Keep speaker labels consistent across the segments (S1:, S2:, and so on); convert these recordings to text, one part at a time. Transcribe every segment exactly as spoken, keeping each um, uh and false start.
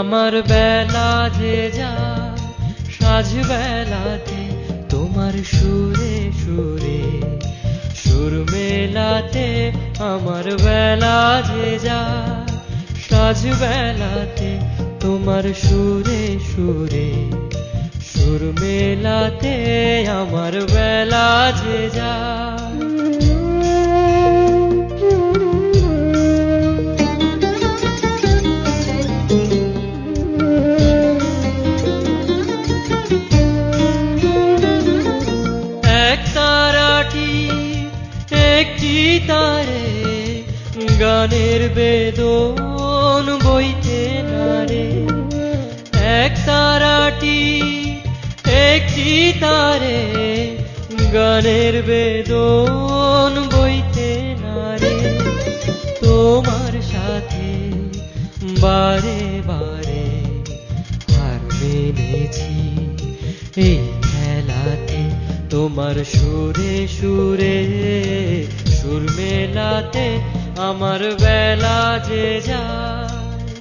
S1: আমার বেলা যে যায় সাজ বেলাতে তোমার সুরে সুরে সুর মেলাতে। আমার বেলা যে যায় সাজ বেলাতে তোমার সুরে সুরে সুর মেলাতে। আমার বেলা যে যায় এক তারাটি একটি তারে গানের বেদন বইতে নারে। এক তারাটি একটি তারে গানের বেদন বইতে নারে। তোমার সাথে বারে বারে হার মেনেছি এই খেলাতে। তোমার সুরে সুরে সুর মেলাতে আমার বেলা যে যায়।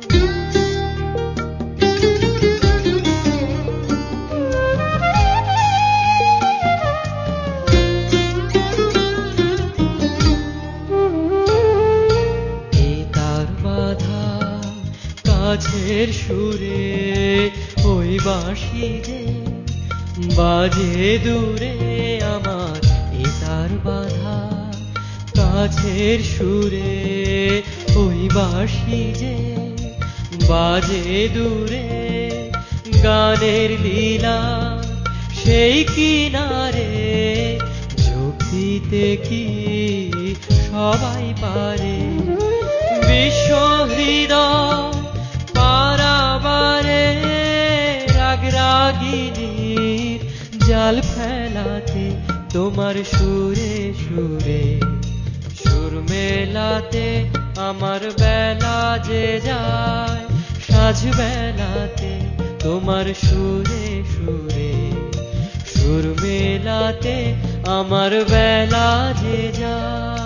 S1: কাছের সুরে ওই বাঁশি যে বাজে দূরে আমার এ তার বাধা। কাছের সুরে ওই বাঁশি যে বাজে দূরে গানের লীলা সেই কিনারে যোগ দিতে কি সবাই পারে। বিশ্ব হৃদয় পারাবারে রাগ রাগিনীর জাল ফেলাতে তোমার সুরে সুরে সুর মেলাতে। আমার বেলা যে যায় সাজ বেলাতে তোমার সুরে সুরে সুর মেলাতে। আমার বেলা যে যায়।